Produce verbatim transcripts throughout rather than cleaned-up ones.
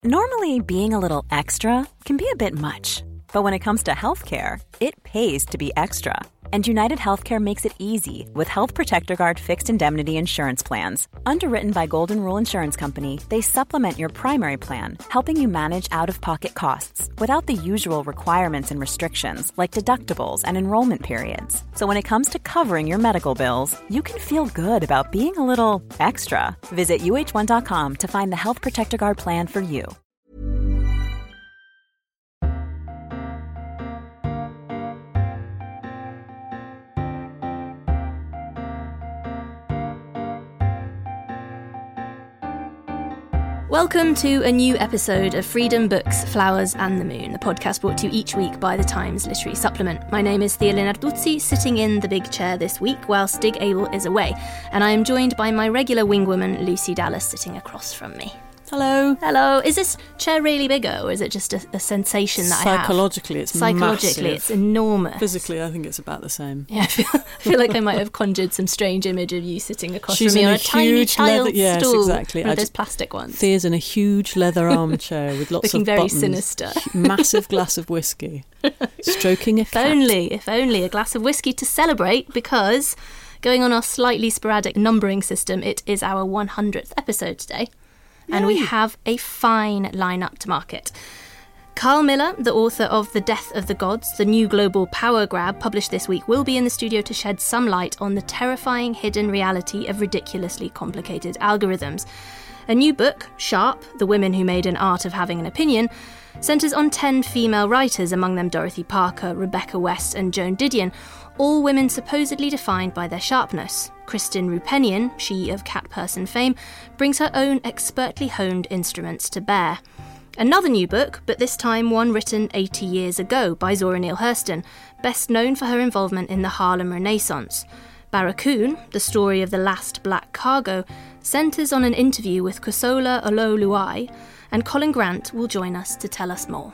Normally, being a little extra can be a bit much. But when it comes to healthcare, it pays to be extra. And United Healthcare makes it easy with Health Protector Guard fixed indemnity insurance plans. Underwritten by Golden Rule Insurance Company, they supplement your primary plan, helping you manage out-of-pocket costs without the usual requirements and restrictions like deductibles and enrollment periods. So when it comes to covering your medical bills, you can feel good about being a little extra. Visit U H one dot com to find the Health Protector Guard plan for you. Welcome to a new episode of Freedom Books, Flowers and the Moon, the podcast brought to you each week by the Times Literary Supplement. My name is Thea Lenarduzzi, sitting in the big chair this week while Stig Abel is away, and I am joined by my regular wingwoman Lucy Dallas sitting across from me. Hello. Hello. Is this chair really bigger, or is it just a, a sensation that I have? Psychologically, it's Psychologically, massive. it's enormous. Physically, I think it's about the same. Yeah, I feel, I feel like I might have conjured some strange image of you sitting across She's from me in on a a tiny huge child leather, yes, stool. exactly. One I of those just- plastic ones. Thea's in a huge leather armchair with lots Looking of very buttons. sinister. Massive glass of whiskey. Stroking a If cat. only, if only a glass of whiskey to celebrate, because going on our slightly sporadic numbering system, it is our one hundredth episode today. And we have a fine lineup to market. Carl Miller, the author of The Death of the Gods, the new global power grab published this week, will be in the studio to shed some light on the terrifying hidden reality of ridiculously complicated algorithms. A new book, Sharp, The Women Who Made an Art of Having an Opinion, centres on ten female writers, among them Dorothy Parker, Rebecca West and Joan Didion, all women supposedly defined by their sharpness. Kristin Roupenian, she of Cat Person fame, brings her own expertly honed instruments to bear. Another new book, but this time one written eighty years ago by Zora Neale Hurston, best known for her involvement in the Harlem Renaissance. Barracoon, the story of the last black cargo, centres on an interview with Kosola Ololuai, and Colin Grant will join us to tell us more.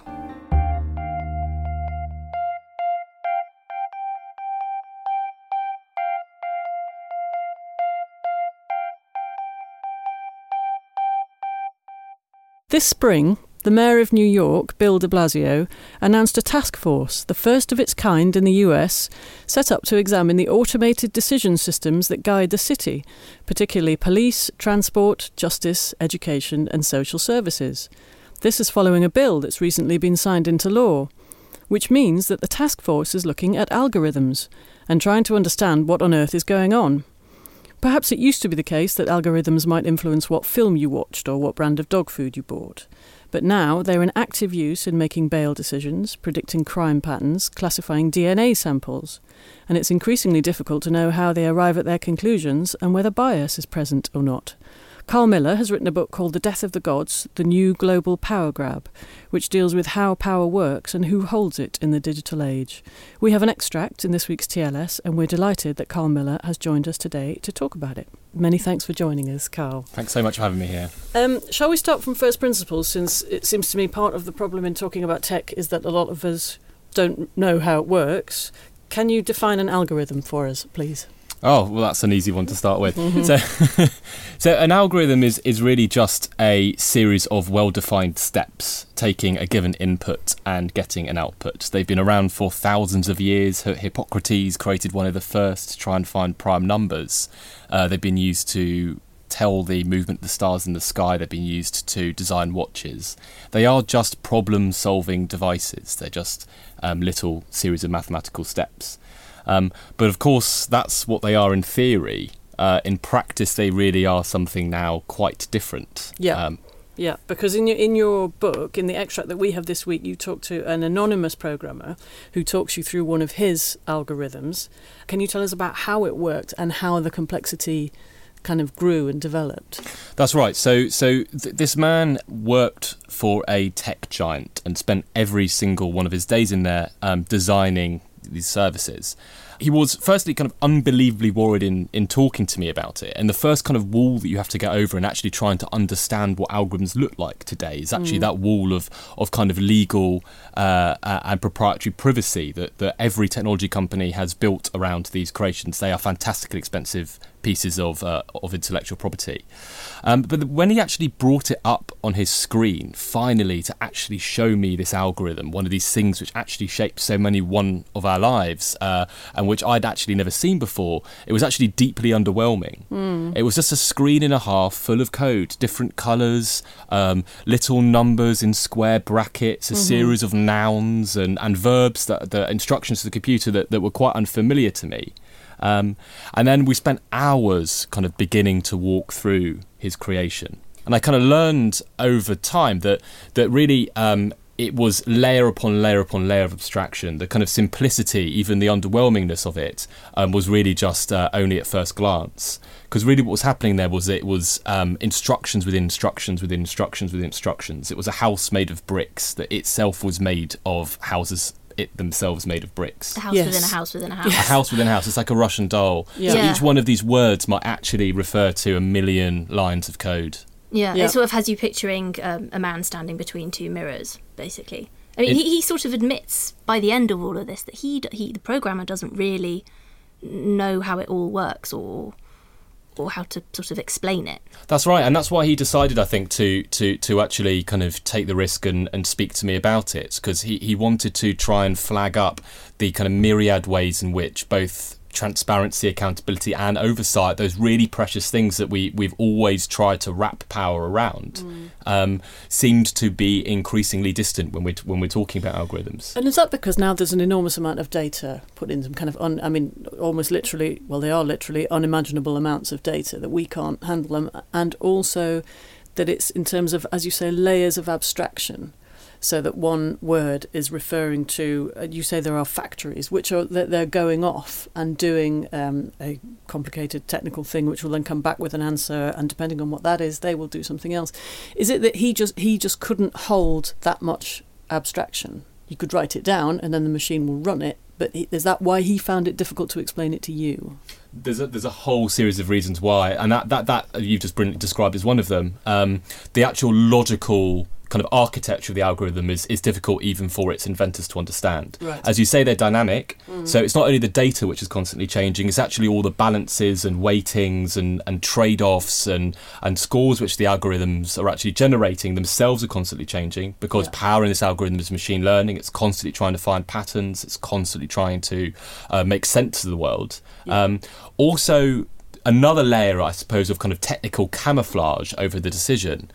This spring, the Mayor of New York, Bill de Blasio, announced a task force, the first of its kind in the U S, set up to examine the automated decision systems that guide the city, particularly police, transport, justice, education and social services. This is following a bill that's recently been signed into law, which means that the task force is looking at algorithms and trying to understand what on earth is going on. Perhaps it used to be the case that algorithms might influence what film you watched or what brand of dog food you bought. But now they're in active use in making bail decisions, predicting crime patterns, classifying D N A samples. And it's increasingly difficult to know how they arrive at their conclusions and whether bias is present or not. Carl Miller has written a book called The Death of the Gods, the new global power grab, which deals with how power works and who holds it in the digital age. We have an extract in this week's T L S, and we're delighted that Carl Miller has joined us today to talk about it. Many thanks for joining us, Carl. Thanks so much for having me here. Um, shall we start from first principles, since it seems to me part of the problem in talking about tech is that a lot of us don't know how it works. Can you define an algorithm for us, please? Oh, well, that's an easy one to start with. Mm-hmm. So, so an algorithm is, is really just a series of well-defined steps, taking a given input and getting an output. They've been around for thousands of years. Hippocrates created one of the first to try and find prime numbers. Uh, they've been used to tell the movement of the stars in the sky. They've been used to design watches. They are just problem-solving devices. They're just um, little series of mathematical steps. Um, but of course, that's what they are in theory. Uh, in practice, they really are something now quite different. Yeah, Um, yeah. Because in your in your book, in the extract that we have this week, you talk to an anonymous programmer who talks you through one of his algorithms. Can you tell us about how it worked and how the complexity kind of grew and developed? That's right. So, so th- this man worked for a tech giant and spent every single one of his days in there um, designing these services. He was firstly kind of unbelievably worried in, in talking to me about it. And the first kind of wall that you have to get over in actually trying to understand what algorithms look like today is actually mm. that wall of, of kind of legal uh, uh, and proprietary privacy that, that every technology company has built around these creations. They are fantastically expensive pieces of uh, of intellectual property. Um, but when he actually brought it up on his screen, finally, to actually show me this algorithm, one of these things which actually shaped so many one of our lives, uh, and which I'd actually never seen before, it was actually deeply underwhelming. Mm. It was just a screen and a half full of code, different colours, um, little numbers in square brackets, a mm-hmm. series of nouns and, and verbs, that the instructions to the computer that, that were quite unfamiliar to me. Um, and then we spent hours kind of beginning to walk through his creation. And I kind of learned over time that that really um, it was layer upon layer upon layer of abstraction. The kind of simplicity, even the underwhelmingness of it, um, was really just uh, only at first glance. Because really what was happening there was it was um, instructions within instructions within instructions within instructions. It was a house made of bricks that itself was made of houses it themselves made of bricks. A house yes. within a house within a house. A house within a house. It's like a Russian doll. Yeah. So yeah. each one of these words might actually refer to a million lines of code. Yeah, yeah. It sort of has you picturing um, a man standing between two mirrors, basically. I mean, it, he, he sort of admits by the end of all of this that he, he the programmer doesn't really know how it all works or or how to sort of explain it. That's right, and that's why he decided, I think, to to to actually kind of take the risk and, and speak to me about it, because he, he wanted to try and flag up the kind of myriad ways in which both transparency, accountability and oversight, those really precious things that we, we've always tried to wrap power around, mm. um, seemed to be increasingly distant when we're, when we're talking about algorithms. And is that because now there's an enormous amount of data put in, some kind of, un, I mean, almost literally, well, they are literally unimaginable amounts of data that we can't handle them, and also that it's in terms of, as you say, layers of abstraction. So that one word is referring to, uh, you say there are factories, which are that they're going off and doing um, a complicated technical thing, which will then come back with an answer, and depending on what that is, they will do something else. Is it that he just he just couldn't hold that much abstraction? You could write it down, and then the machine will run it. But he, is that why he found it difficult to explain it to you? There's a, there's a whole series of reasons why, and that that that you've just brilliantly described is one of them. Um, the actual logical kind of architecture of the algorithm is, is difficult even for its inventors to understand. Right. As you say, they're dynamic, mm. so it's not only the data which is constantly changing, it's actually all the balances and weightings and, and trade-offs and, and scores which the algorithms are actually generating themselves are constantly changing, because yeah. power in this algorithm is machine learning. It's constantly trying to find patterns, it's constantly trying to uh, make sense of the world. Yeah. Um, also, another layer, I suppose, of kind of technical camouflage over the decision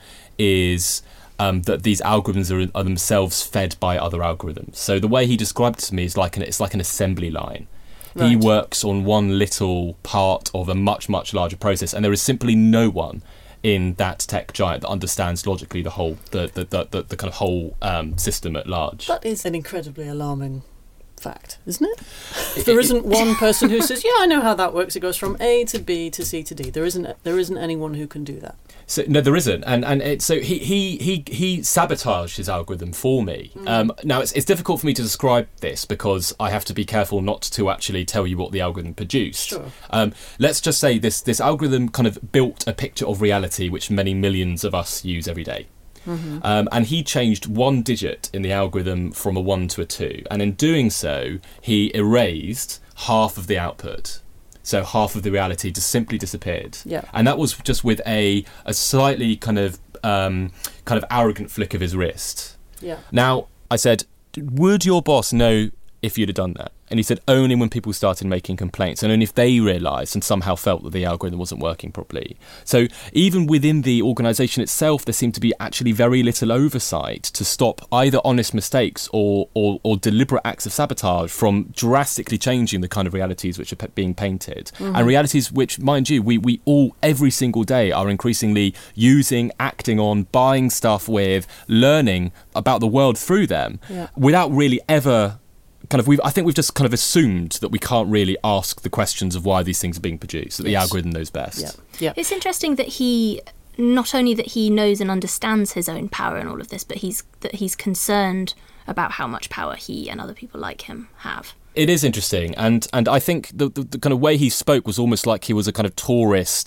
is Um, that these algorithms are, are themselves fed by other algorithms. So the way he described it to me is like an it's like an assembly line. Right. He works on one little part of a much, much larger process, and there is simply no one in that tech giant that understands logically the whole the the the, the, the kind of whole um, system at large. That is an incredibly alarming fact, isn't it? If there isn't one person who says, "Yeah, I know how that works. It goes from A to B to C to D." There isn't there isn't anyone who can do that. So no, there isn't, and and it, so he he he he sabotaged his algorithm for me. Mm. Um, now it's it's difficult for me to describe this because I have to be careful not to actually tell you what the algorithm produced. Sure. Um, let's just say this this algorithm kind of built a picture of reality which many millions of us use every day. Mm-hmm. Um, and he changed one digit in the algorithm from a one to a two, and in doing so, he erased half of the output. So half of the reality just simply disappeared. Yeah. And that was just with a a slightly kind of um, kind of arrogant flick of his wrist. Yeah. Now, I said, would your boss know if you'd have done that? And he said only when people started making complaints, and only if they realised and somehow felt that the algorithm wasn't working properly. So even within the organisation itself, there seemed to be actually very little oversight to stop either honest mistakes or, or, or deliberate acts of sabotage from drastically changing the kind of realities which are pe- being painted. Mm-hmm. And realities which, mind you, we, we all, every single day, are increasingly using, acting on, buying stuff with, learning about the world through them, yeah. without really ever... Kind of, we've. I think we've just kind of assumed that we can't really ask the questions of why these things are being produced. That yes. the algorithm knows best. Yeah. Yeah. It's interesting that he, not only that he knows and understands his own power in all of this, but he's that he's concerned about how much power he and other people like him have. It is interesting, and and I think the the, the kind of way he spoke was almost like he was a kind of tourist.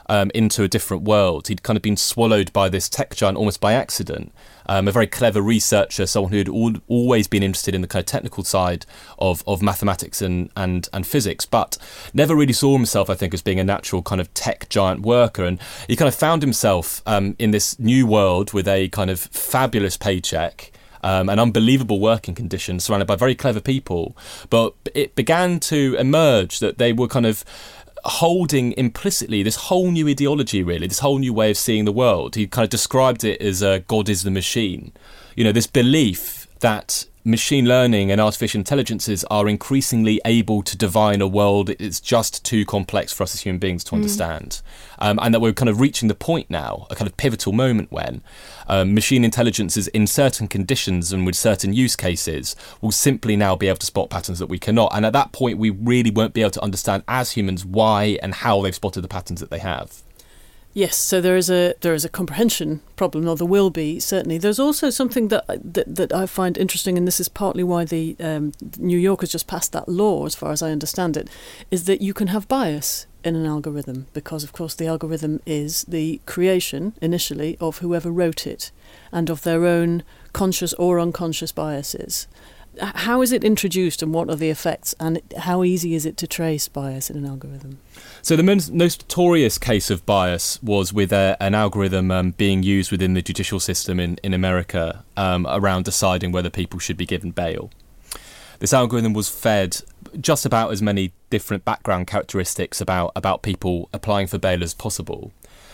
um, into a different world. He'd kind of been swallowed by this tech giant almost by accident. Um, a very clever researcher, someone who had al- always been interested in the kind of technical side of, of mathematics and, and, and physics, but never really saw himself, I think, as being a natural kind of tech giant worker. And he kind of found himself um, in this new world with a kind of fabulous paycheck, Um, and unbelievable working conditions, surrounded by very clever people. But it began to emerge that they were kind of holding implicitly this whole new ideology, really, this whole new way of seeing the world. He kind of described it as uh, God is the machine. You know, this belief that machine learning and artificial intelligences are increasingly able to divine a world it's just too complex for us as human beings to understand. Mm. Um, and that we're kind of reaching the point now, a kind of pivotal moment when um, machine intelligences in certain conditions and with certain use cases will simply now be able to spot patterns that we cannot. And at that point, we really won't be able to understand as humans why and how they've spotted the patterns that they have. Yes, so there is a there is a comprehension problem, or there will be, certainly. There's also something that that, that I find interesting, and this is partly why the um, New York has just passed that law, as far as I understand it, is that you can have bias in an algorithm, because, of course, the algorithm is the creation, initially, of whoever wrote it, and of their own conscious or unconscious biases. How is it introduced, and what are the effects, and how easy is it to trace bias in an algorithm? So the most notorious case of bias was with a, an algorithm um, being used within the judicial system in, in America um, around deciding whether people should be given bail. This algorithm was fed just about as many different background characteristics about, about people applying for bail as possible,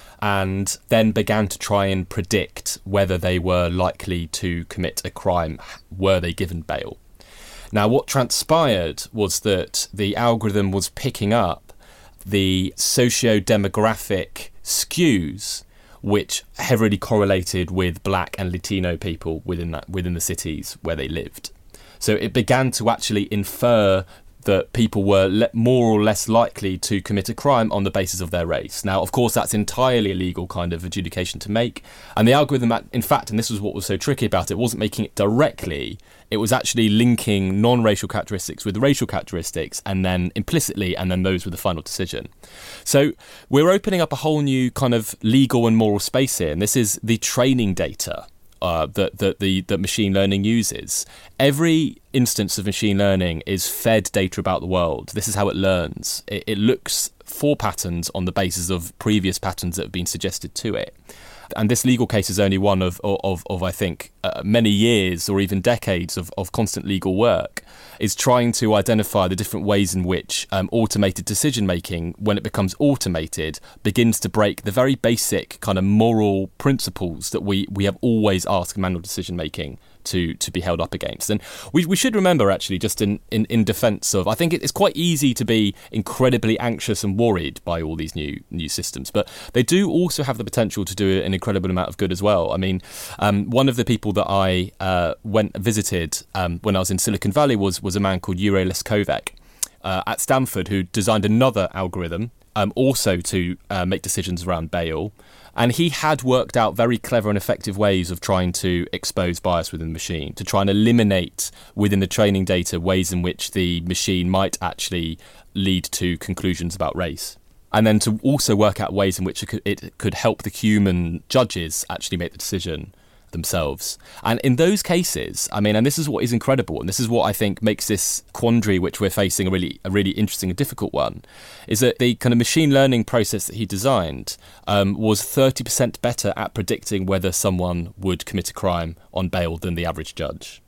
and then began to try and predict whether they were likely to commit a crime were they given bail. Now, what transpired was that the algorithm was picking up the socio-demographic skews which heavily correlated with black and Latino people within that within the cities where they lived. So it began to actually infer that people were le- more or less likely to commit a crime on the basis of their race. Now, of course, that's entirely a legal kind of adjudication to make. And the algorithm, in fact, and this was what was so tricky about it, wasn't making it directly. It was actually linking non-racial characteristics with racial characteristics, and then implicitly, and then those with the final decision. So we're opening up a whole new kind of legal and moral space here. And this is the training data Uh, that, that the that machine learning uses. Every instance of machine learning is fed data about the world. This is how it learns. It, it looks for patterns on the basis of previous patterns that have been suggested to it. And this legal case is only one of, of, of I think, uh, many years or even decades of, of constant legal work, is trying to identify the different ways in which um, automated decision-making, when it becomes automated, begins to break the very basic kind of moral principles that we, we have always asked manual decision-making to to be held up against. And we we should remember, actually, just in, in, in defence of, I think it's quite easy to be incredibly anxious and worried by all these new new systems, but they do also have the potential to do an incredible amount of good as well. I mean, um, one of the people that I uh, went visited um, when I was in Silicon Valley was, was a man called Yuri Leskovec uh, at Stanford, who designed another algorithm um, also to uh, make decisions around bail. And he had worked out very clever and effective ways of trying to expose bias within the machine, to try and eliminate within the training data ways in which the machine might actually lead to conclusions about race. And then to also work out ways in which it could, it could help the human judges actually make the decision themselves. And in those cases, I mean, and this is what is incredible, and this is what I think makes this quandary which we're facing a really a really interesting and difficult one, is that the kind of machine learning process that he designed um, was thirty percent better at predicting whether someone would commit a crime on bail than the average judge.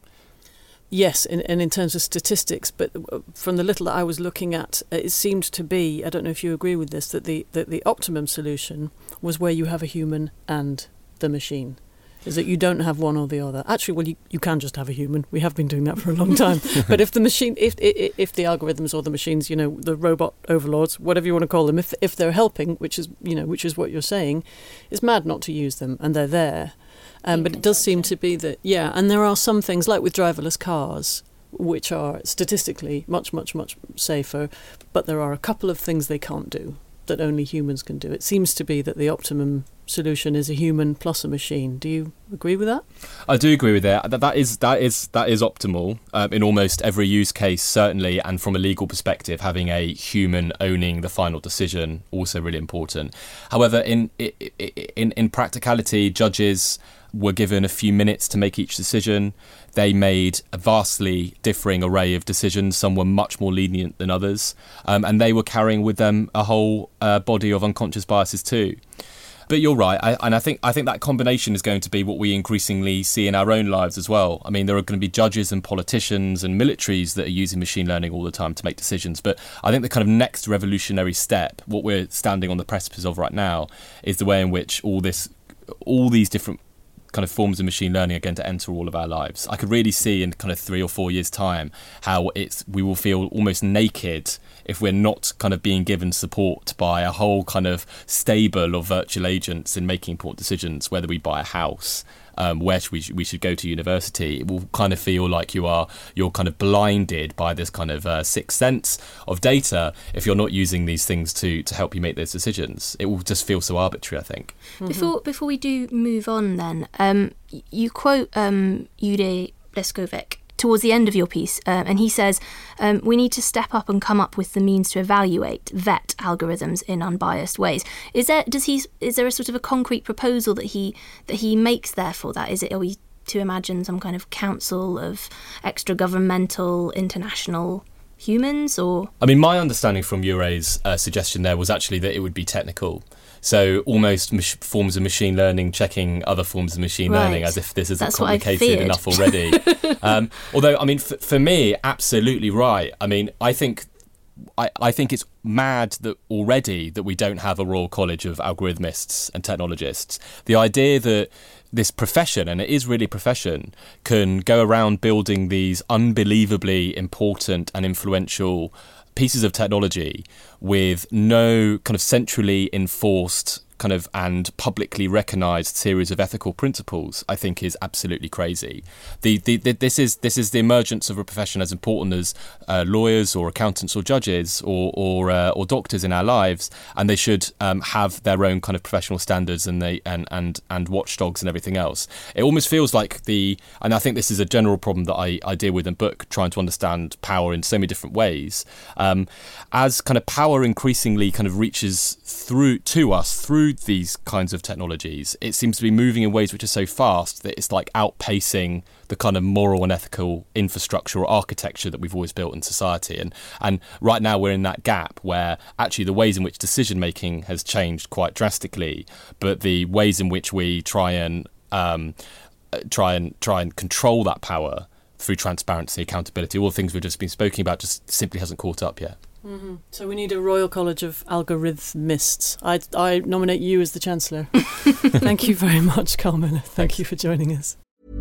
Yes, and in, in terms of statistics, but from the little that I was looking at, it seemed to be, I don't know if you agree with this, that the, that the optimum solution was where you have a human and the machine. Is that you don't have one or the other. Actually, well, you, you can just have a human. We have been doing that for a long time. But if the machine, if, if if the algorithms or the machines, you know, the robot overlords, whatever you want to call them, if if they're helping, which is, you know, which is what you're saying, it's mad not to use them, and they're there. Um, but it does seem to be that, yeah, and there are some things, like with driverless cars, which are statistically much, much, much safer, but there are a couple of things they can't do that only humans can do. It seems to be that the optimum solution is a human plus a machine. Do you agree with that? I do agree with that. That, that is that is that is optimal um, in almost every use case, certainly, and from a legal perspective, having a human owning the final decision also really important. However, in in in practicality, judges were given a few minutes to make each decision. They made a vastly differing array of decisions. Some were much more lenient than others, um, and they were carrying with them a whole uh, body of unconscious biases too. But you're right, I, and I think I think that combination is going to be what we increasingly see in our own lives as well. I mean, there are going to be judges and politicians and militaries that are using machine learning all the time to make decisions. But I think the kind of next revolutionary step, what we're standing on the precipice of right now, is the way in which all this, all these different kind of forms of machine learning are going to enter all of our lives. I could really see in kind of three or four years' time how it's we will feel almost naked if we're not kind of being given support by a whole kind of stable of virtual agents in making important decisions, whether we buy a house, um, where should we, we should go to university. It will kind of feel like you are you're kind of blinded by this kind of uh, sixth sense of data if you're not using these things to to help you make those decisions. It will just feel so arbitrary, I think. Mm-hmm. Before before we do move on then, um, you quote um, Jure Leskovic towards the end of your piece, um, and he says, um, we need to step up and come up with the means to evaluate, vet algorithms in unbiased ways. Is there does he is there a sort of a concrete proposal that he that he makes there for that? Is it are we to imagine some kind of council of extra governmental international humans, or? I mean, my understanding from Jure's uh, suggestion there was actually that it would be technical. So almost mach- forms of machine learning checking other forms of machine right. learning, as if this isn't That's complicated enough already. um, although, I mean, f- for me, absolutely right. I mean, I think I, I think it's mad that already that we don't have a Royal College of algorithmists and technologists. The idea that this profession, and it is really a profession, can go around building these unbelievably important and influential pieces of technology with no kind of centrally enforced kind of and publicly recognised series of ethical principles, I think is absolutely crazy. The, the, the this is this is the emergence of a profession as important as uh, lawyers or accountants or judges or or, uh, or doctors in our lives, and they should um, have their own kind of professional standards and they and, and and watchdogs and everything else. It almost feels like the, and I think this is a general problem that I, I deal with in book, trying to understand power in so many different ways. Um, as kind of power increasingly kind of reaches through to us through these kinds of technologies, it seems to be moving in ways which are so fast that it's like outpacing the kind of moral and ethical infrastructure or architecture that we've always built in society. And and right now we're in that gap where actually the ways in which decision making has changed quite drastically, but the ways in which we try and um, try and try and control that power through transparency, accountability, all the things we've just been speaking about, just simply hasn't caught up yet. Mm-hmm. So we need a Royal College of Algorithmists. I, I nominate you as the Chancellor. Thank you very much, Carl Miller. Thank Thanks. you for joining us.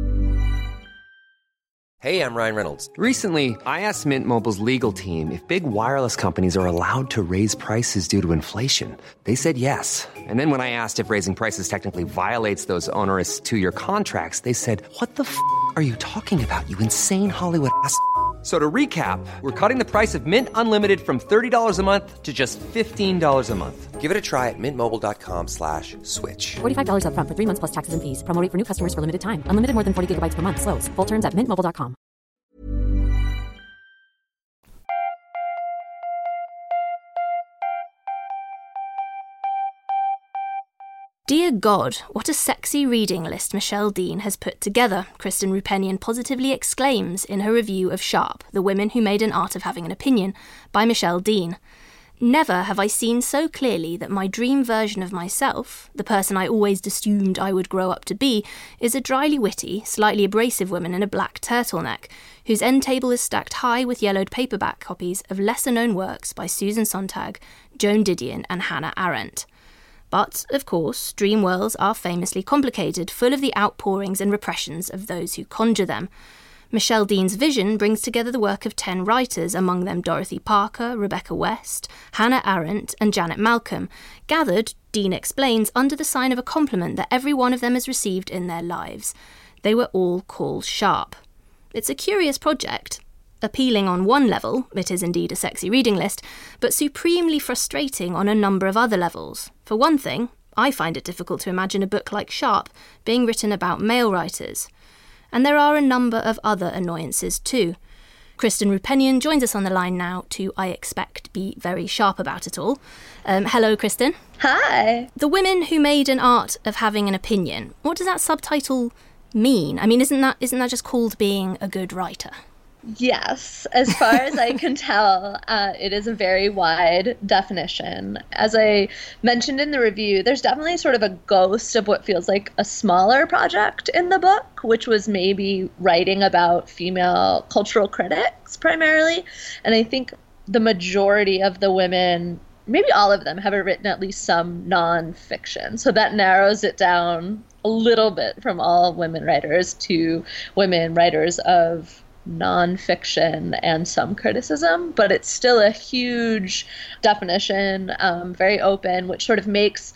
Hey, I'm Ryan Reynolds. Recently, I asked Mint Mobile's legal team if big wireless companies are allowed to raise prices due to inflation. They said yes. And then when I asked if raising prices technically violates those onerous two-year contracts, they said, what the f*** are you talking about, you insane Hollywood ass f- So to recap, we're cutting the price of Mint Unlimited from thirty dollars a month to just fifteen dollars a month. Give it a try at mintmobile.com slash switch. forty-five dollars up front for three months plus taxes and fees. Promo rate for new customers for limited time. Unlimited more than forty gigabytes per month. Slows full terms at mint mobile dot com. Dear God, what a sexy reading list Michelle Dean has put together, Kristen Rupenian positively exclaims in her review of Sharp, The Women Who Made an Art of Having an Opinion, by Michelle Dean. Never have I seen so clearly that my dream version of myself, the person I always assumed I would grow up to be, is a dryly witty, slightly abrasive woman in a black turtleneck, whose end table is stacked high with yellowed paperback copies of lesser-known works by Susan Sontag, Joan Didion and Hannah Arendt. But, of course, dream worlds are famously complicated, full of the outpourings and repressions of those who conjure them. Michelle Dean's vision brings together the work of ten writers, among them Dorothy Parker, Rebecca West, Hannah Arendt and Janet Malcolm, gathered, Dean explains, under the sign of a compliment that every one of them has received in their lives. They were all called Sharp. It's a curious project. Appealing on one level, it is indeed a sexy reading list, but supremely frustrating on a number of other levels. For one thing, I find it difficult to imagine a book like Sharp being written about male writers. And there are a number of other annoyances too. Kristen Rupenian joins us on the line now to, I expect, be very sharp about it all. Um, hello, Kristen. Hi. The Women Who Made an Art of Having an Opinion. What does that subtitle mean? I mean, isn't that isn't that just called being a good writer? Yes, as far as I can tell, uh, it is a very wide definition. As I mentioned in the review, there's definitely sort of a ghost of what feels like a smaller project in the book, which was maybe writing about female cultural critics primarily. And I think the majority of the women, maybe all of them, have written at least some nonfiction. So that narrows it down a little bit from all women writers to women writers of nonfiction and some criticism, but it's still a huge definition, um, very open, which sort of makes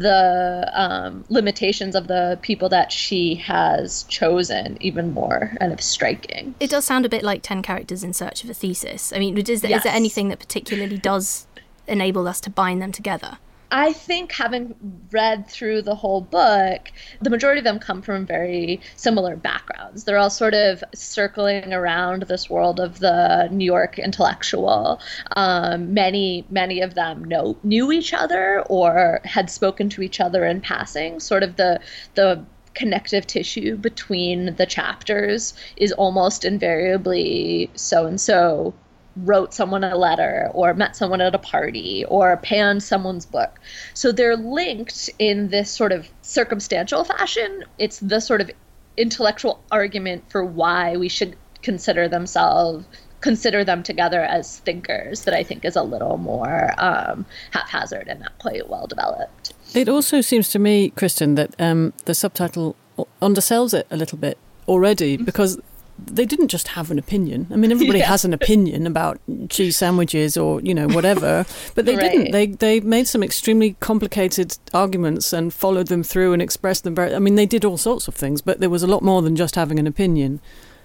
the um, limitations of the people that she has chosen even more kind of striking. It does sound a bit like ten characters in search of a thesis. I mean, is there, Yes. is there anything that particularly does enable us to bind them together? I think having read through the whole book, the majority of them come from very similar backgrounds. They're all sort of circling around this world of the New York intellectual. Um, many, many of them know, knew each other or had spoken to each other in passing. Sort of the the connective tissue between the chapters is almost invariably so-and-so wrote someone a letter or met someone at a party or panned someone's book. So they're linked in this sort of circumstantial fashion. It's the sort of intellectual argument for why we should consider themselves, consider them together as thinkers that I think is a little more um, haphazard and not quite well developed. It also seems to me, Kristen, that um, the subtitle undersells it a little bit already, because they didn't just have an opinion. I mean, everybody yeah. has an opinion about cheese sandwiches or, you know, whatever, but they right. didn't. They they made some extremely complicated arguments and followed them through and expressed them very, I mean, they did all sorts of things, but there was a lot more than just having an opinion.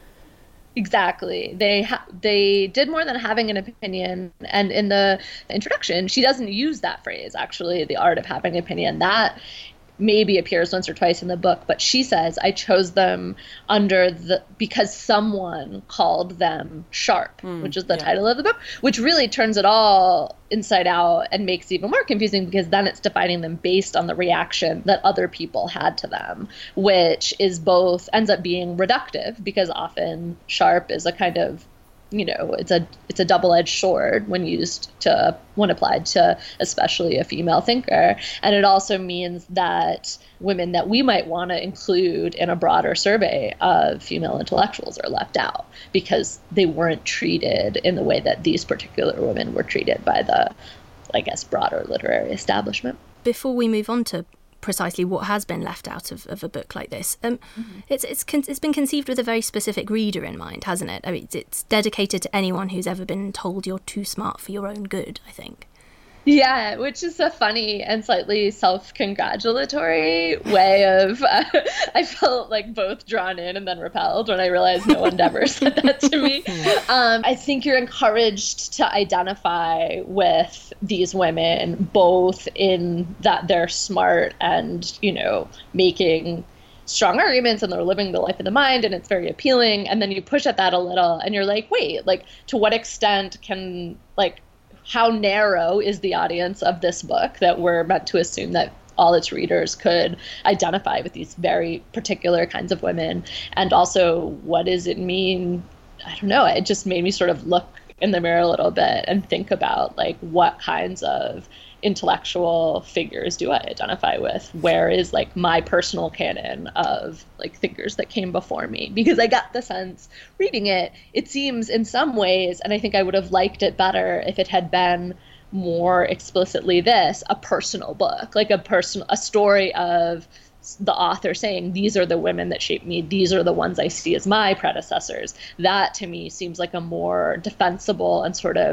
Exactly. They ha- they did more than having an opinion. And in the introduction, she doesn't use that phrase, actually, the art of having an opinion. That maybe appears once or twice in the book, but she says, I chose them under the, because someone called them sharp, mm, which is the yeah. title of the book, which really turns it all inside out and makes it even more confusing, because then it's defining them based on the reaction that other people had to them, which is both, ends up being reductive, because often sharp is a kind of, you know, it's a it's a double-edged sword when used to, when applied to especially a female thinker. And it also means that women that we might want to include in a broader survey of female intellectuals are left out because they weren't treated in the way that these particular women were treated by the, I guess, broader literary establishment. Before we move on to precisely what has been left out of, of a book like this. Um, mm-hmm. It's it's con- it's been conceived with a very specific reader in mind, hasn't it? I mean, it's, it's dedicated to anyone who's ever been told you're too smart for your own good, I think. Yeah, which is a funny and slightly self-congratulatory way of, uh, I felt like both drawn in and then repelled when I realized no one ever said that to me. Um, I think you're encouraged to identify with these women, both in that they're smart and, you know, making strong arguments and they're living the life of the mind and it's very appealing. And then you push at that a little and you're like, wait, like to what extent can, like, how narrow is the audience of this book that we're meant to assume that all its readers could identify with these very particular kinds of women? And also, what does it mean? I don't know. It just made me sort of look in the mirror a little bit and think about, like, what kinds of intellectual figures do I identify with? Where is, like, my personal canon of, like, thinkers that came before me? Because I got the sense reading it, it seems in some ways, and I think I would have liked it better if it had been more explicitly this, a personal book, like a personal, a story of the author saying, these are the women that shaped me, these are the ones I see as my predecessors. That to me seems like a more defensible and sort of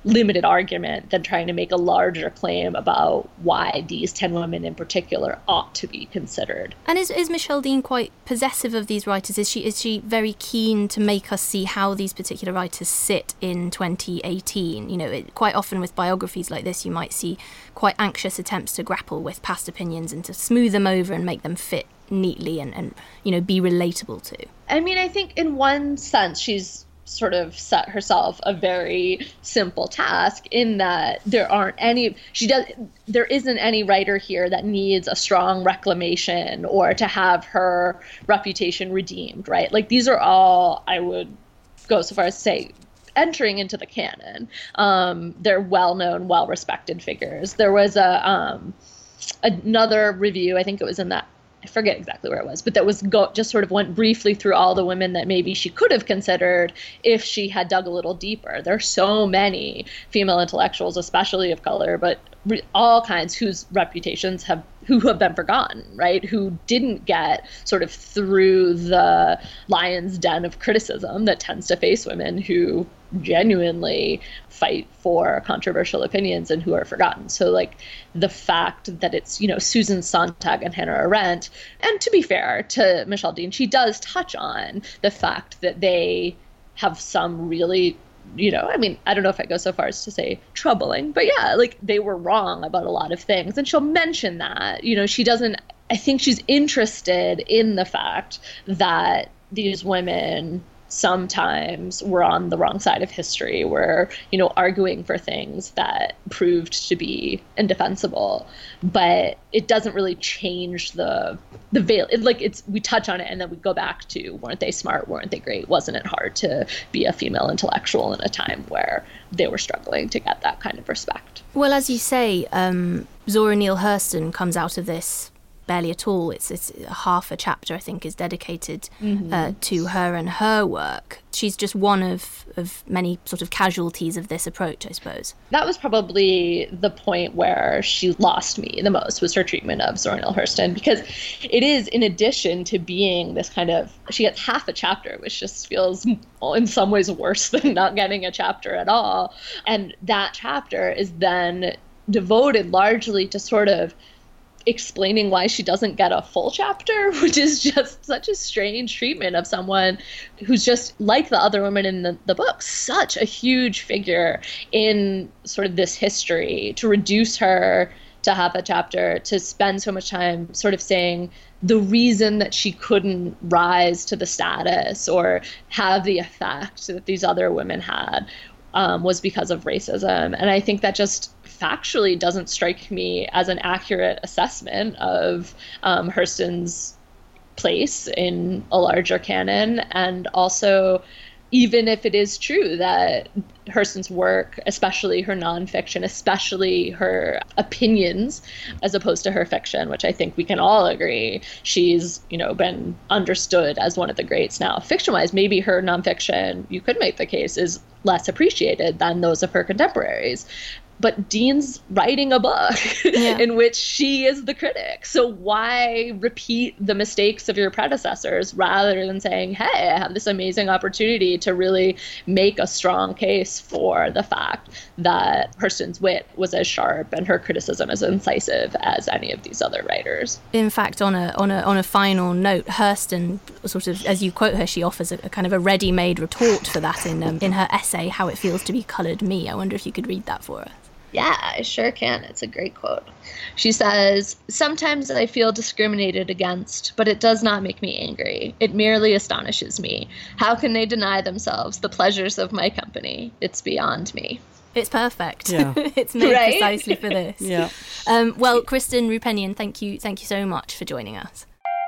limited argument than trying to make a larger claim about why these ten women in particular ought to be considered. And is, is Michelle Dean quite possessive of these writers? Is she is she very keen to make us see how these particular writers sit in twenty eighteen? You know, it, quite often with biographies like this, you might see quite anxious attempts to grapple with past opinions and to smooth them over and make them fit neatly and, and you know, be relatable to. I mean, I think in one sense, she's sort of set herself a very simple task in that there aren't any, she does, there isn't any writer here that needs a strong reclamation or to have her reputation redeemed, right? Like these are all, I would go so far as to say, entering into the canon. Um, they're well-known, well-respected figures. There was a um, another review, I think it was in that, I forget exactly where it was, but that was go- just sort of went briefly through all the women that maybe she could have considered if she had dug a little deeper. There are so many female intellectuals, especially of color, but re- all kinds whose reputations have who have been forgotten, right? Who didn't get sort of through the lion's den of criticism that tends to face women who genuinely fight for controversial opinions and who are forgotten. So like the fact that it's, you know, Susan Sontag and Hannah Arendt, and to be fair to Michelle Dean, she does touch on the fact that they have some really, you know, I mean, I don't know if I go so far as to say troubling, but yeah, like they were wrong about a lot of things. And she'll mention that, you know, she doesn't, I think she's interested in the fact that these women sometimes were on the wrong side of history, were, you know, arguing for things that proved to be indefensible. But it doesn't really change the the veil. It, like it's we touch on it and then we go back to, weren't they smart? Weren't they great? Wasn't it hard to be a female intellectual in a time where they were struggling to get that kind of respect? Well, as you say, um, Zora Neale Hurston comes out of this barely at all. It's, it's half a chapter, I think, is dedicated mm-hmm. uh, to her and her work. She's just one of, of many sort of casualties of this approach, I suppose. That was probably the point where she lost me the most, was her treatment of Zora Neale Hurston, because it is, in addition to being this kind of, she gets half a chapter, which just feels in some ways worse than not getting a chapter at all. And that chapter is then devoted largely to sort of explaining why she doesn't get a full chapter, which is just such a strange treatment of someone who's just, like the other women in the, the book, such a huge figure in sort of this history. To reduce her to have a chapter, to spend so much time sort of saying the reason that she couldn't rise to the status or have the effect that these other women had um, was because of racism. And I think that just factually doesn't strike me as an accurate assessment of um, Hurston's place in a larger canon. And also, even if it is true that Hurston's work, especially her nonfiction, especially her opinions, as opposed to her fiction, which I think we can all agree she's, you know, been understood as one of the greats now. Fiction-wise, maybe her nonfiction, you could make the case, is less appreciated than those of her contemporaries. But Dean's writing a book yeah. in which she is the critic. So why repeat the mistakes of your predecessors rather than saying, hey, I have this amazing opportunity to really make a strong case for the fact that Hurston's wit was as sharp and her criticism as incisive as any of these other writers. In fact, on a on a on a final note, Hurston, sort of, as you quote her, she offers a, a kind of a ready-made retort for that in um, in her essay, How It Feels to Be Coloured Me. I wonder if you could read that for us. Yeah, I sure can. It's a great quote. She says, "Sometimes I feel discriminated against, but it does not make me angry. It merely astonishes me. How can they deny themselves the pleasures of my company? It's beyond me." It's perfect. Yeah. It's made right? precisely for this. Yeah. Um, well, Kristen Roupenian, thank you, thank you so much for joining us.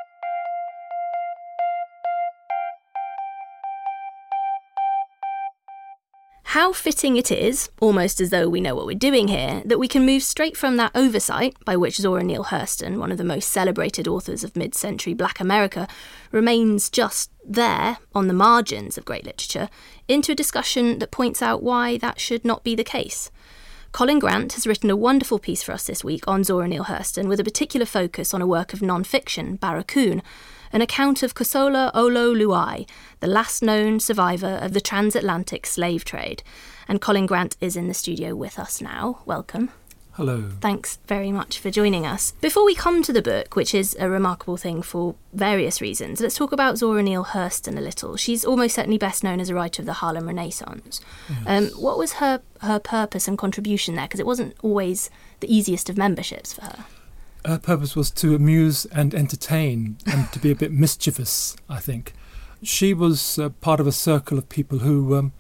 How fitting it is, almost as though we know what we're doing here, that we can move straight from that oversight by which Zora Neale Hurston, one of the most celebrated authors of mid-century Black America, remains just there on the margins of great literature, into a discussion that points out why that should not be the case. Colin Grant has written a wonderful piece for us this week on Zora Neale Hurston, with a particular focus on a work of non-fiction, Barracoon, an account of Kosola Olo Luai, the last known survivor of the transatlantic slave trade. And Colin Grant is in the studio with us now. Welcome. Hello. Thanks very much for joining us. Before we come to the book, which is a remarkable thing for various reasons, let's talk about Zora Neale Hurston a little. She's almost certainly best known as a writer of the Harlem Renaissance. Yes. Um, what was her, her purpose and contribution there? Because it wasn't always the easiest of memberships for her. Her purpose was to amuse and entertain and to be a bit mischievous, I think. She was uh, part of a circle of people who um,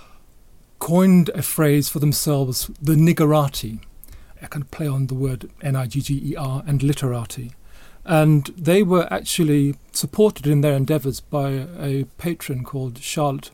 coined a phrase for themselves, the niggerati. I kind of play on the word N I G G E R and literati. And they were actually supported in their endeavours by a patron called Charlotte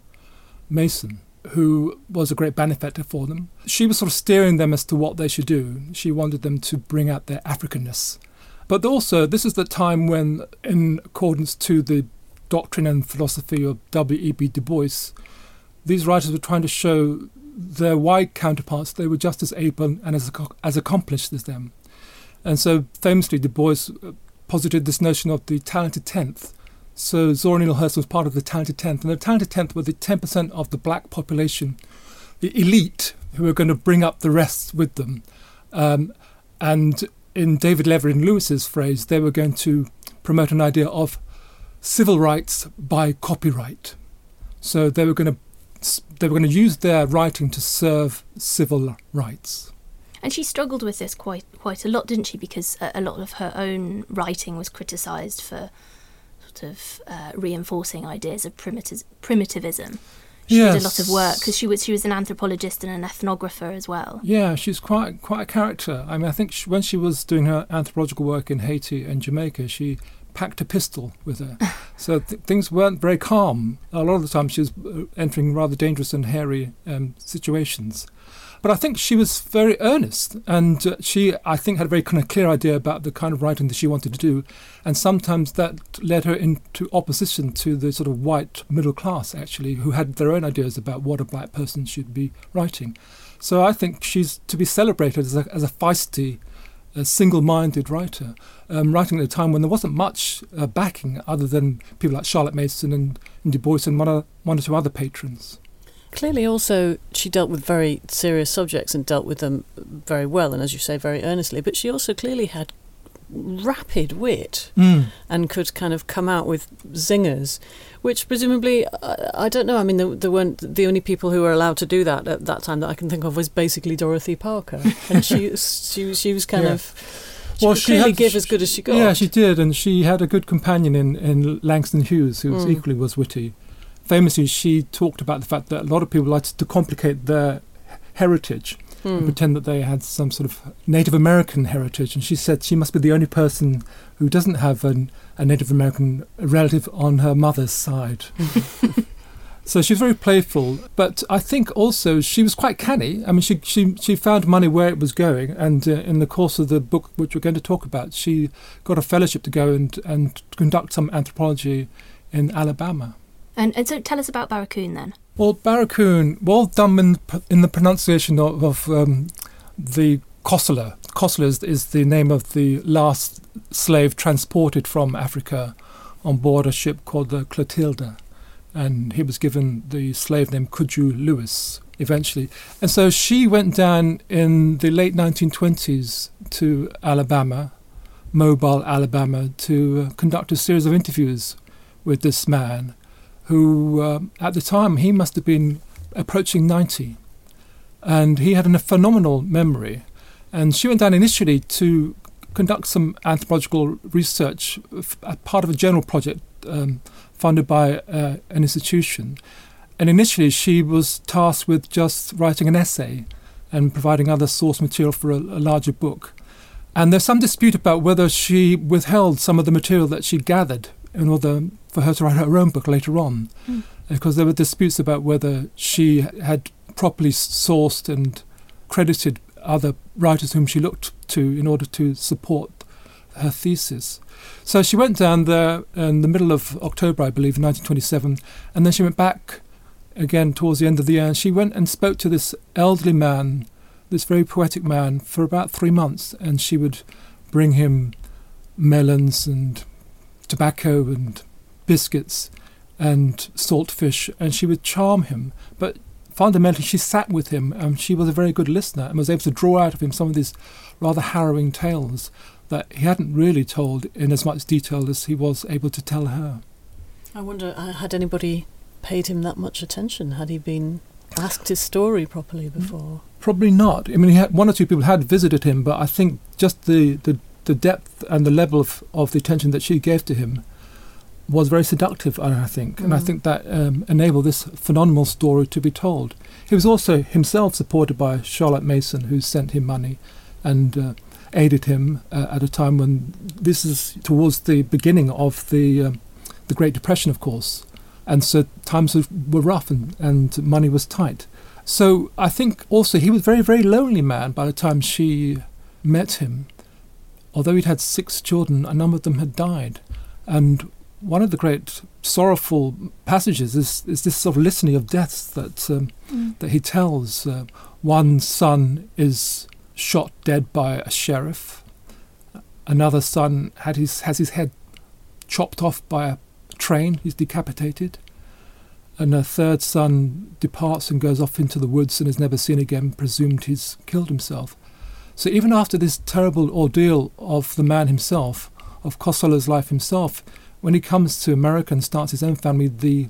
Mason, who was a great benefactor for them. She was sort of steering them as to what they should do. She wanted them to bring out their Africanness. But also, this is the time when, in accordance to the doctrine and philosophy of W E B Du Bois, these writers were trying to show their white counterparts they were just as able and as, as accomplished as them. And so famously Du Bois posited this notion of the talented tenth. So Zora Neale Hurston was part of the talented tenth, and the talented tenth were the ten percent of the black population, the elite, who were going to bring up the rest with them. Um, and in David Leverin Lewis's phrase, they were going to promote an idea of civil rights by copyright. So they were going to They were going to use their writing to serve civil rights. And she struggled with this quite quite a lot, didn't she? Because a, a lot of her own writing was criticised for sort of uh, reinforcing ideas of primitives, primitivism. She yes. did a lot of work because she was she was an anthropologist and an ethnographer as well. Yeah, she's quite quite a character. I mean, I think she, when she was doing her anthropological work in Haiti and Jamaica, she packed a pistol with her. So th- things weren't very calm. A lot of the time she was uh, entering rather dangerous and hairy um, situations. But I think she was very earnest, and uh, she, I think, had a very kind of clear idea about the kind of writing that she wanted to do, and sometimes that led her into opposition to the sort of white middle class, actually, who had their own ideas about what a black person should be writing. So I think she's to be celebrated as a, as a feisty, a single-minded writer, um, writing at a time when there wasn't much uh, backing other than people like Charlotte Mason and, and Du Bois and one or, one or two other patrons. Clearly also she dealt with very serious subjects and dealt with them very well and, as you say, very earnestly, but she also clearly had rapid wit mm. and could kind of come out with zingers, which presumably, I, I don't know, I mean, there, there weren't the only people who were allowed to do that at that time that I can think of was basically Dorothy Parker, and she she, she was kind yeah. of she well, could she clearly had, give as good as she got. Yeah, she did, and she had a good companion in, in Langston Hughes, who was mm. equally was witty. Famously, she talked about the fact that a lot of people liked to complicate their heritage mm. and pretend that they had some sort of Native American heritage. And she said she must be the only person who doesn't have an, a Native American relative on her mother's side. So she was very playful. But I think also she was quite canny. I mean, she she, she found money where it was going. And uh, in the course of the book, which we're going to talk about, she got a fellowship to go and, and conduct some anthropology in Alabama. And, and so tell us about Barracoon then. Well, Barracoon, well done in, in the pronunciation of, of um, the Kosola. Kosola is, is the name of the last slave transported from Africa on board a ship called the Clotilda. And he was given the slave name Cudjo Lewis eventually. And so she went down in the late nineteen twenties to Alabama, Mobile, Alabama, to uh, conduct a series of interviews with this man, who um, at the time he must have been approaching ninety, and he had a phenomenal memory. And she went down initially to conduct some anthropological research, as part of a general project um, funded by uh, an institution. And initially she was tasked with just writing an essay and providing other source material for a, a larger book. And there's some dispute about whether she withheld some of the material that she gathered in order for her to write her own book later on, mm. because there were disputes about whether she had properly sourced and credited other writers whom she looked to in order to support her thesis. So she went down there in the middle of October, I believe, in nineteen twenty-seven, and then she went back again towards the end of the year, and she went and spoke to this elderly man, this very poetic man, for about three months, and she would bring him melons and tobacco and biscuits and saltfish, and she would charm him. But fundamentally, she sat with him, and she was a very good listener and was able to draw out of him some of these rather harrowing tales that he hadn't really told in as much detail as he was able to tell her. I wonder, uh, had anybody paid him that much attention? Had he been asked his story properly before? Probably not. I mean, he had, one or two people had visited him, but I think just the, the, the depth and the level of, of the attention that she gave to him was very seductive, I think, mm. and I think that um, enabled this phenomenal story to be told. He was also himself supported by Charlotte Mason, who sent him money and uh, aided him uh, at a time when this is towards the beginning of the um, the Great Depression, of course, and so times were rough and, and money was tight. So I think also he was a very, very lonely man by the time she met him. Although he'd had six children, a number of them had died, and one of the great sorrowful passages is, is this sort of litany of deaths that um, mm. that he tells. Uh, one son is shot dead by a sheriff. Another son had his has his head chopped off by a train. He's decapitated. And a third son departs and goes off into the woods and is never seen again, presumed he's killed himself. So even after this terrible ordeal of the man himself, of Kossola's life himself, when he comes to America and starts his own family, the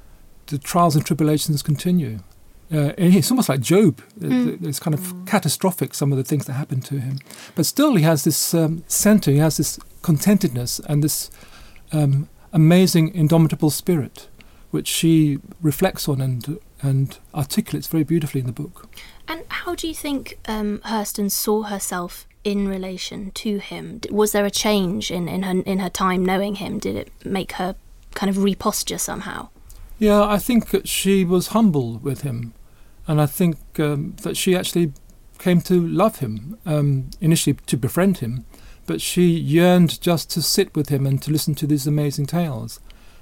the trials and tribulations continue. Uh, and it's almost like Job. Mm. It's kind of mm. catastrophic, some of the things that happen to him. But still he has this um, centre, he has this contentedness and this um, amazing, indomitable spirit, which she reflects on and and articulates very beautifully in the book. And how do you think um, Hurston saw herself in relation to him? Was there a change in, in her in her time knowing him? Did it make her kind of reposture somehow? Yeah, I think that she was humble with him, and I think um, that she actually came to love him, um, initially to befriend him, but she yearned just to sit with him and to listen to these amazing tales.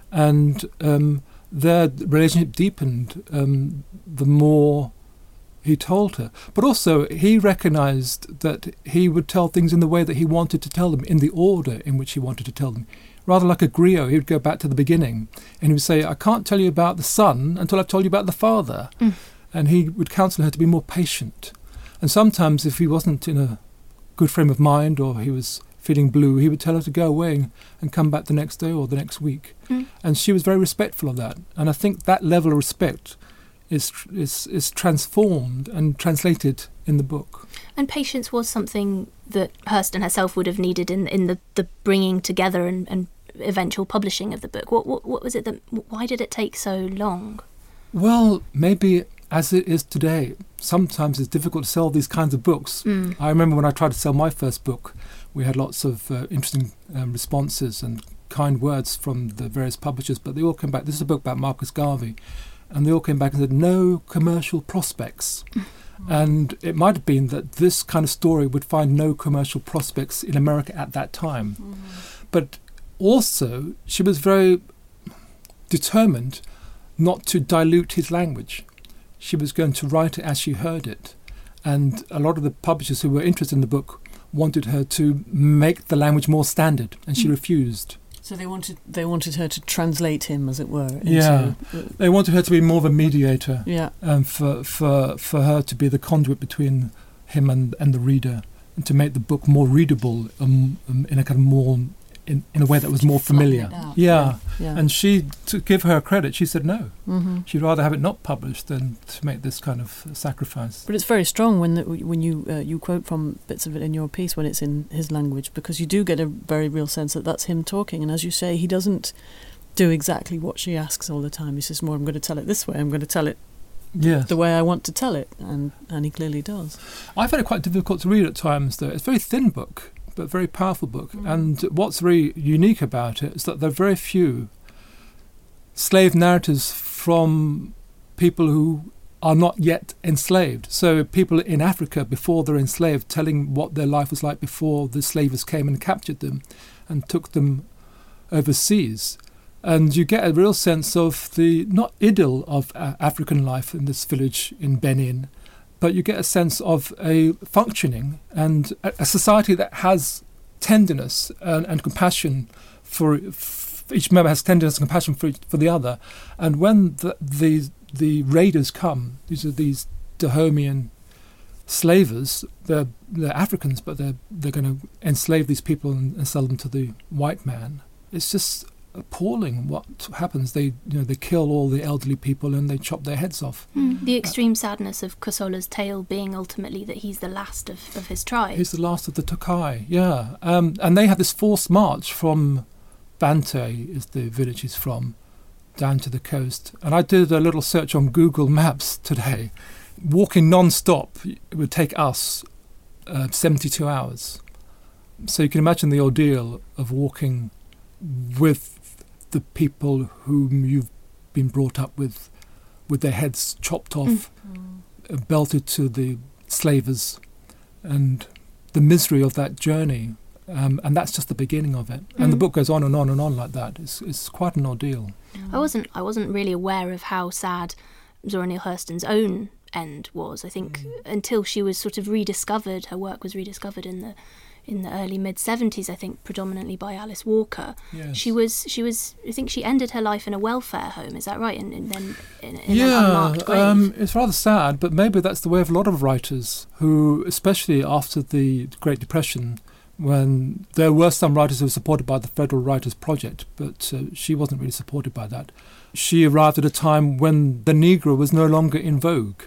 And um, their relationship deepened um, the more he told her. But also he recognised that he would tell things in the way that he wanted to tell them, in the order in which he wanted to tell them. Rather like a griot, he would go back to the beginning and he would say, I can't tell you about the son until I've told you about the father. Mm. And he would counsel her to be more patient. And sometimes if he wasn't in a good frame of mind or he was feeling blue, he would tell her to go away and come back the next day or the next week. Mm. And she was very respectful of that. And I think that level of respect is is is transformed and translated in the book. And patience was something that Hurston herself would have needed in in the, the bringing together and, and eventual publishing of the book. What, what what was it that? Why did it take so long? Well, maybe as it is today, sometimes it's difficult to sell these kinds of books. Mm. I remember when I tried to sell my first book, we had lots of uh, interesting um, responses and kind words from the various publishers, but they all came back. This is a book about Marcus Garvey, and they all came back and said, no commercial prospects. Mm. And it might have been that this kind of story would find no commercial prospects in America at that time. Mm. But also, she was very determined not to dilute his language. She was going to write it as she heard it. And a lot of the publishers who were interested in the book wanted her to make the language more standard, and she mm. refused. So they wanted they wanted her to translate him, as it were. Into yeah, they wanted her to be more of a mediator. Yeah, um, for for for her to be the conduit between him and, and the reader, and to make the book more readable, um, um, in a kind of more in, in a way that was more familiar. Yeah. Yeah. yeah, and she, to give her credit, she said no. Mm-hmm. She'd rather have it not published than to make this kind of sacrifice. But it's very strong when the, when you uh, you quote from bits of it in your piece when it's in his language, because you do get a very real sense that that's him talking. And as you say, he doesn't do exactly what she asks all the time. He says, more, I'm going to tell it this way, I'm going to tell it yes. the way I want to tell it. And, and he clearly does. I find it quite difficult to read at times, though. It's a very thin book, but very powerful book. Mm. And what's very unique about it is that there are very few slave narratives from people who are not yet enslaved. So people in Africa before they're enslaved telling what their life was like before the slavers came and captured them and took them overseas. And you get a real sense of the, not idyll of uh, African life in this village in Benin, but you get a sense of a functioning and a, a society that has tenderness and, and compassion for, for each member has tenderness and compassion for each, for the other. And when the, the the raiders come, these are these Dahomean slavers. They're they're Africans, but they're they're going to enslave these people and, and sell them to the white man. It's just appalling what happens. They you know they kill all the elderly people and they chop their heads off. Mm. The extreme sadness of Kosola's tale being ultimately that he's the last of, of his tribe. He's the last of the Tokai, yeah. Um, and they have this forced march from Bante, is the village he's from, down to the coast. And I did a little search on Google Maps today. Walking non-stop, it would take us uh, seventy-two hours. So you can imagine the ordeal of walking with the people whom you've been brought up with, with their heads chopped off, mm. uh, belted to the slavers, and the misery of that journey. Um, and that's just the beginning of it. Mm. And the book goes on and on and on like that. It's it's quite an ordeal. I wasn't I wasn't really aware of how sad Zora Neale Hurston's own end was. I think mm. until she was sort of rediscovered, her work was rediscovered in the in the early mid seventies, I think, predominantly by Alice Walker. Yes. She was she was I think she ended her life in a welfare home, is that right? And, and then in, in yeah, an unmarked grave. Um, it's rather sad, but maybe that's the way of a lot of writers who, especially after the Great Depression, when there were some writers who were supported by the Federal Writers Project, but uh, she wasn't really supported by that. She arrived at a time when the Negro was no longer in vogue.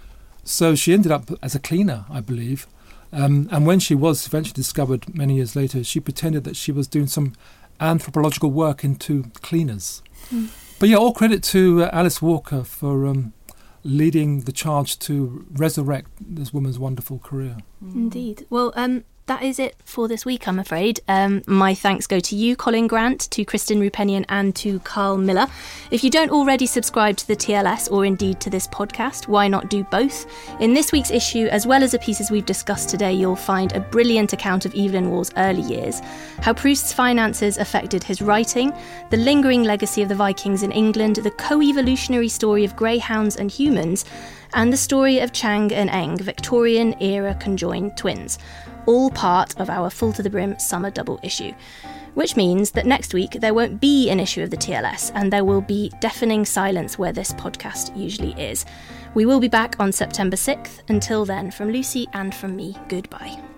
So she ended up as a cleaner, I believe. Um, and when she was eventually discovered many years later, she pretended that she was doing some anthropological work into cleaners. Mm. But yeah, all credit to uh, Alice Walker for um, leading the charge to resurrect this woman's wonderful career. Indeed. Well, um, that is it for this week, I'm afraid. Um, my thanks go to you, Colin Grant, to Kristen Rupenian and to Carl Miller. If you don't already subscribe to the T L S or indeed to this podcast, why not do both? In this week's issue, as well as the pieces we've discussed today, you'll find a brilliant account of Evelyn Waugh's early years, how Proust's finances affected his writing, the lingering legacy of the Vikings in England, the co-evolutionary story of greyhounds and humans, and the story of Chang and Eng, Victorian-era conjoined twins, all part of our Full to the Brim summer double issue. Which means that next week there won't be an issue of the T L S, and there will be deafening silence where this podcast usually is. We will be back on September sixth. Until then, from Lucy and from me, goodbye.